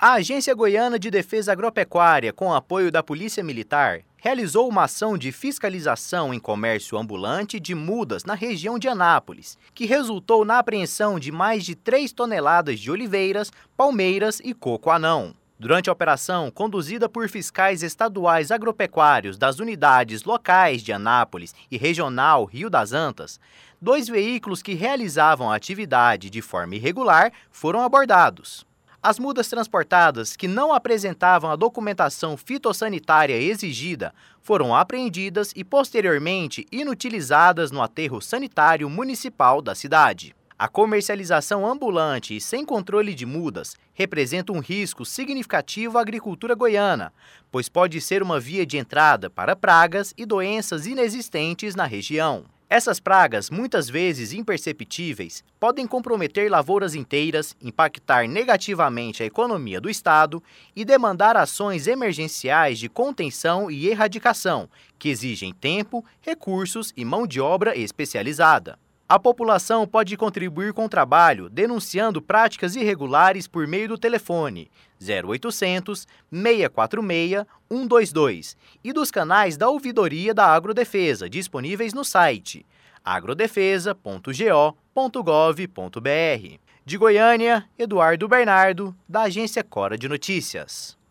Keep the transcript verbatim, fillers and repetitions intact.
A Agência Goiana de Defesa Agropecuária, com apoio da Polícia Militar, realizou uma ação de fiscalização em comércio ambulante de mudas na região de Anápolis, que resultou na apreensão de mais de três toneladas de oliveiras, palmeiras e coco-anão. Durante a operação, conduzida por fiscais estaduais agropecuários das unidades locais de Anápolis e regional Rio das Antas, dois veículos que realizavam a atividade de forma irregular foram abordados. As mudas transportadas, que não apresentavam a documentação fitossanitária exigida, foram apreendidas e posteriormente inutilizadas no aterro sanitário municipal da cidade. A comercialização ambulante e sem controle de mudas representa um risco significativo à agricultura goiana, pois pode ser uma via de entrada para pragas e doenças inexistentes na região. Essas pragas, muitas vezes imperceptíveis, podem comprometer lavouras inteiras, impactar negativamente a economia do estado e demandar ações emergenciais de contenção e erradicação, que exigem tempo, recursos e mão de obra especializada. A população pode contribuir com o trabalho denunciando práticas irregulares por meio do telefone zero oitocentos, seis quatro seis, um dois dois e dos canais da Ouvidoria da Agrodefesa disponíveis no site agrodefesa ponto go ponto gov ponto br. De Goiânia, Eduardo Bernardo, da Agência Cora de Notícias.